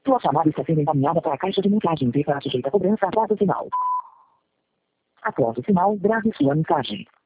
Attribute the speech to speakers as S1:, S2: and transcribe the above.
S1: Sua chamada está sendo encaminhada para a caixa de mensagens e para sujeita a cobrança após o sinal. Após o sinal, grave sua mensagem.